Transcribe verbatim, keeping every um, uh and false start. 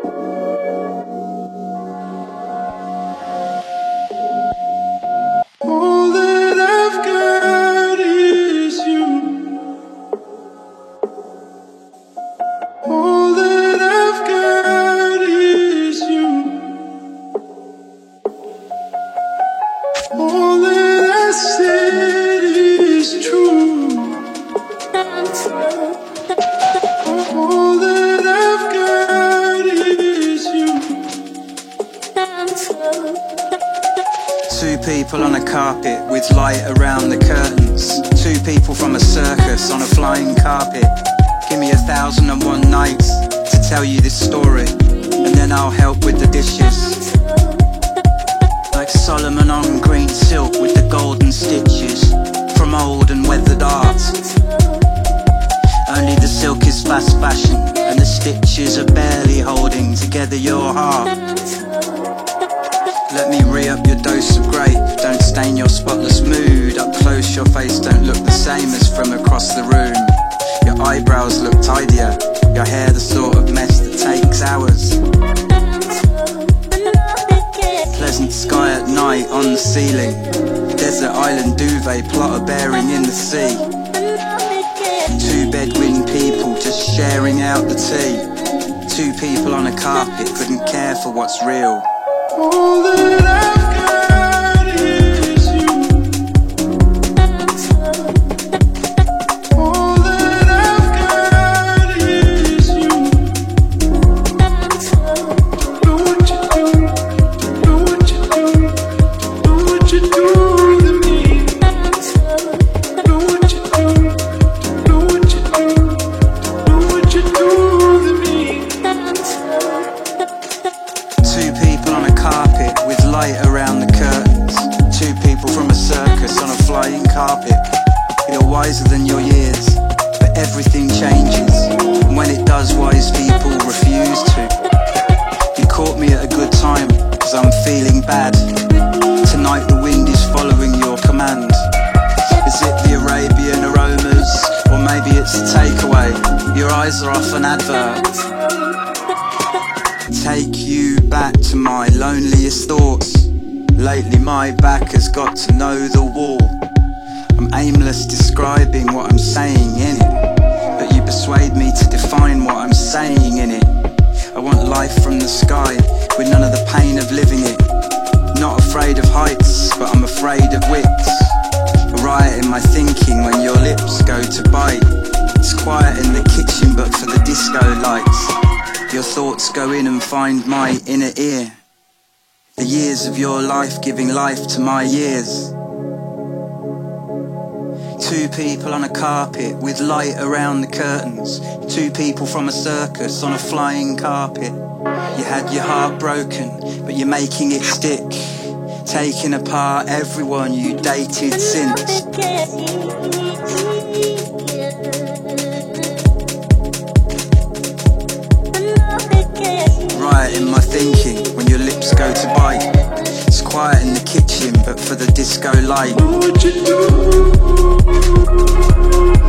All that I've got is you. All that I've got is you. All that I said is true. All that I've got is you. Two people on a carpet with light around the curtains. Two people from a circus on a flying carpet. Give me a thousand and one nights to tell you this story, and then I'll help with the dishes. Like Solomon on green silk with the golden stitches from old and weathered art. Only the silk is fast fashion, and the stitches are barely holding together your heart. Let me re-up your dose of grey. Don't stain your spotless mood. Up close your face don't look the same as from across the room. Your eyebrows look tidier, your hair the sort of mess that takes hours. Pleasant sky at night on the ceiling. Desert island duvet plotter bearing in the sea. Two bedouin people just sharing out the tea. Two people on a carpet couldn't care for what's real. All that I've got is you. All that I've got is you. Do what you do, do what you do, do what you do to me. Do what you do, do what you do, do what you do to me. Two people on a carpet with light around the curtains. Two people from a circus on a flying carpet. You're wiser than your years, but everything changes, and when it does, wise people refuse to. You caught me at a good time, cause I'm feeling bad. Tonight the wind is following your command. Is it the Arabian aromas, or maybe it's the takeaway? Your eyes are off an advert. Take you back to my loneliest thoughts. Lately my back has got to know the wall. I'm aimless describing what I'm saying in it, but you persuade me to define what I'm saying in it. I want life from the sky, with none of the pain of living it. Not afraid of heights, but I'm afraid of widths. A riot in my thinking when your lips go to bite. It's quiet in the kitchen but for the disco lights. Your thoughts go in and find my inner ear. The years of your life giving life to my years. Two people on a carpet with light around the curtains. Two people from a circus on a flying carpet. You had your heart broken, but you're making it stick. Taking apart everyone you dated since. Riot in my thinking when your lips go to bite. It's quiet in the kitchen but for the disco light. What you do?